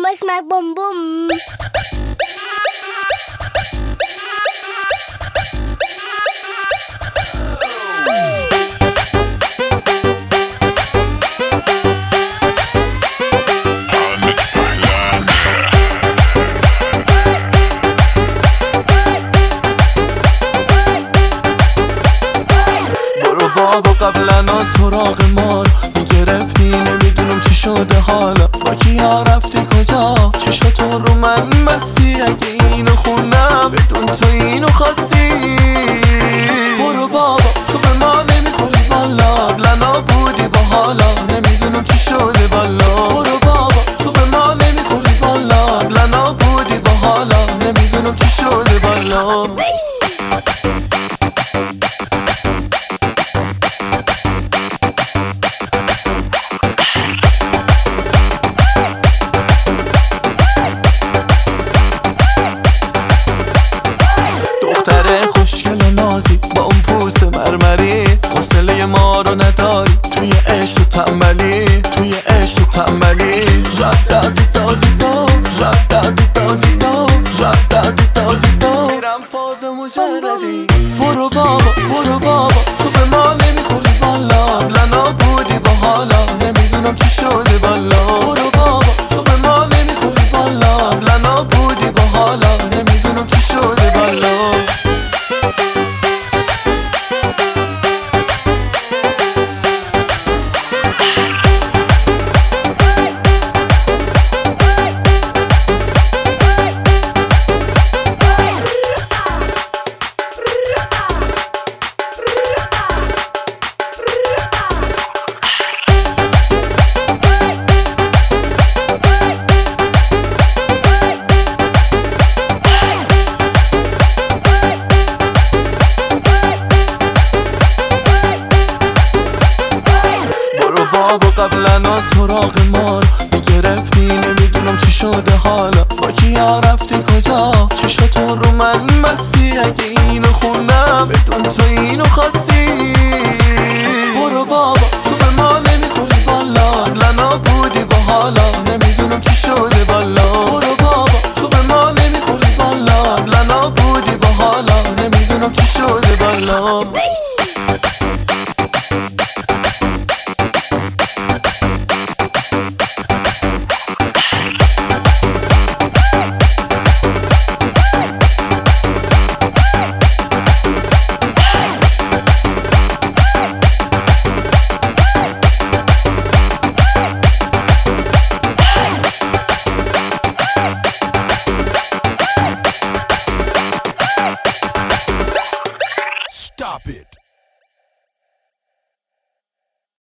smack boom boom. برو بابا قبلا از سراغ ما میگرفتی، نمیدونم چی شده حالا، با کیا رفتی کجا، چشاتون رو من بستی، اگه اینو خوندم بدون تو اینو خواستی. برو بابا تو به ما نمیخوری والا، قبلا بودی با حالا، نمیدونم چی شده والا. برو بابا تو به ما نمیخوری والا، قبلا بودی با حالا، نمیدونم چی شده والا. دختره خوشگل و نازی با اون پوست مرمری، حوصله ما رو نداری توی عشق و تنبلی، توی عشق و تنبلی. رد دادی دادی دا، رد دادی دادی دا، رد دادی دادی دا، میرم فاز مجردی. برو بابا برو بابا تو به ما نمیخوری والا، قبلا بودی با حالا، نمیدونم چی شده والا. برو بابا تو به ما نمیخوری والا، قبلا بودی با حالا، نمیدونم چی شده والا. بابا قبلا از سراغ ما میگرفتی، نمیدونم چی شده حالا، با کیا رفتی کجا، چشاتون رو من بستی، اگه اینو خوندم بدون تو اینو خواستی. برو بابا تو به ما نمیخوری والا، قبلا بودی با حالا، نمیدونم چی شده والا. برو بابا تو به ما نمیخوری والا، قبلا بودی با حالا، نمیدونم چی شده والا. Stop it.